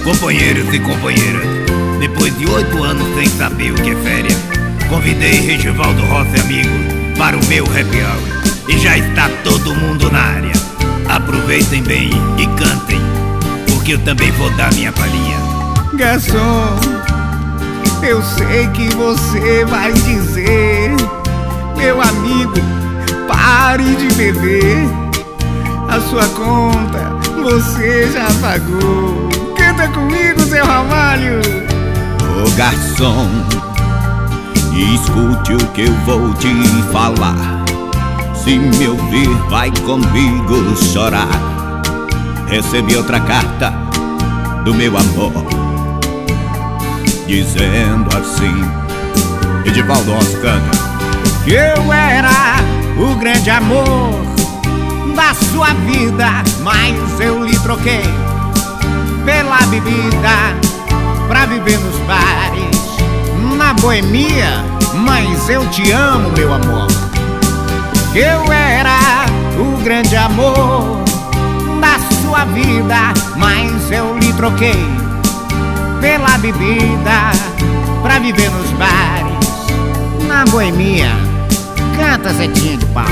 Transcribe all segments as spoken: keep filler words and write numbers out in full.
Companheiros e companheiras, depois de oito anos sem saber o que é férias, convidei Regivaldo Rossi amigo para o meu happy hour. E já está todo mundo na área. Aproveitem bem e cantem, porque eu também vou dar minha palhinha. Garçom, eu sei que você vai dizer: meu amigo, pare de beber, a sua conta você já pagou. Canta comigo, seu Ramalho. Ô garçom, escute o que eu vou te falar. Se me ouvir, vai comigo chorar. Recebi outra carta do meu amor, dizendo assim: Regivaldo Rossi canta, que eu era o grande amor da sua vida, mas eu lhe troquei pela bebida, pra viver nos bares, na boemia. Mas eu te amo, meu amor. Eu era o grande amor da sua vida, mas eu lhe troquei pela bebida, pra viver nos bares, na boemia. Canta, Zetinha de Paula.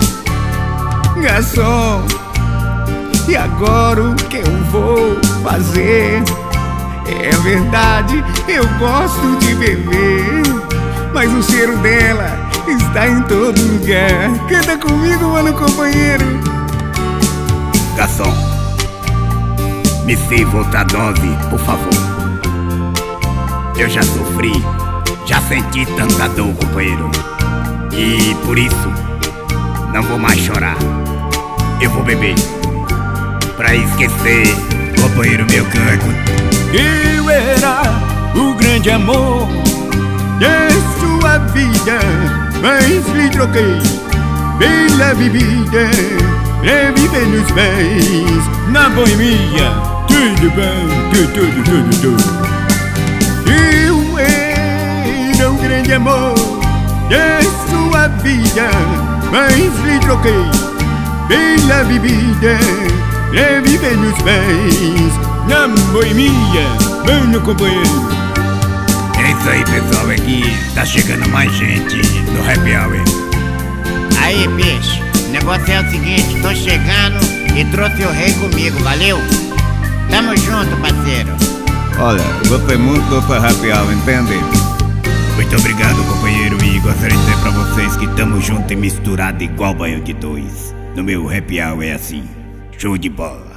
Garçom, e agora o que eu vou fazer? É verdade, eu gosto de beber, mas o cheiro dela está em todo lugar. Canta comigo, mano companheiro. Garçom, me sirva outra dose, por favor. Eu já sofri, já senti tanta dor, companheiro, e por isso não vou mais chorar. Eu vou beber pra esquecer, companheiro meu canto. Eu era o grande amor de sua vida, mas lhe troquei pela bebida, pra viver nos bares, na boemia. Tudo bem, tudo, tudo, tudo, tudo. Eu era o grande amor de sua vida, mas lhe troquei pela bebida, pra viver nos bares, na boemia. Mano companheiro. É isso aí, pessoal, é que tá chegando mais gente no happy hour. Aí, bicho, o negócio é o seguinte: tô chegando e trouxe o rei comigo, valeu? Tamo junto, parceiro. olha, você é muito bom pra happy hour, entende? Muito obrigado, companheiro, e gostaria de dizer pra vocês que tamo junto e misturado igual banho de dois. No meu happy hour é assim, show de bola.